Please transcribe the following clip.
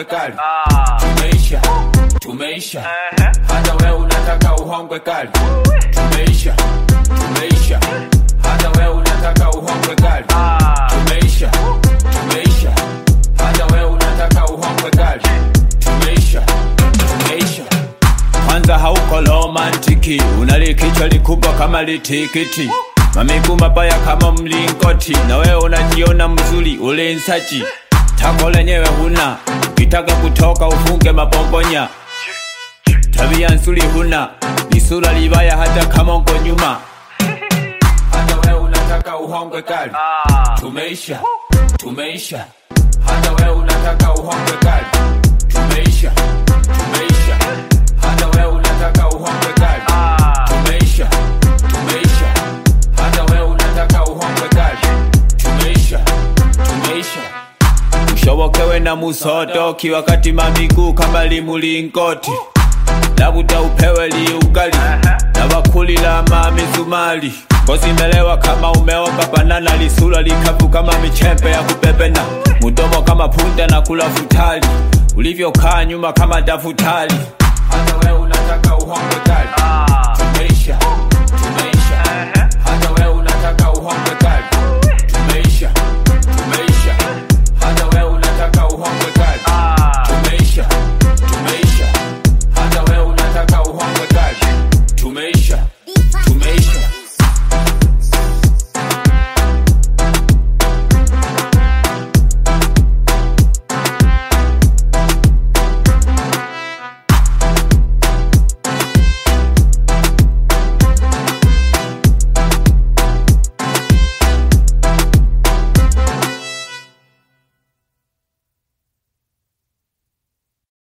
kali. Tumeisha hata wewe unataka uhongwe kali. Tumeisha hata wewe unataka uhongwe kali. Tumeisha hata wewe unataka uhongwe kali. Tumeisha kwanza hauko romantiki, unalikichwa likubwa kama litikiti, mamigu mabaya kama mlingoti, na wewe unajiona mzuri ule insaji. Tako lenyewe huna, ukitaka kutoka ufunge mabombonya. Tabia nzuri huna, ni sura libaya hata kama uko nyuma. Hata wewe unataka uhongwe kali. Tumeisha hata wewe unataka uhongwe kali. Tumeisha hata wewe unataka uhongwe kali. Tumeisha hata wewe unataka uhongwe kali. Tumeisha ushobokewe na musodoki wakati mamigu kama limulingoti. Labuda upewe liugali na bakuli la mamizumali. Ngozi melewa kama umeoka banana, lisura likapu kama michembe ya kupepena. Mudomo kama punda na kula futali, ulivyo kaa nyuma kama dafutali.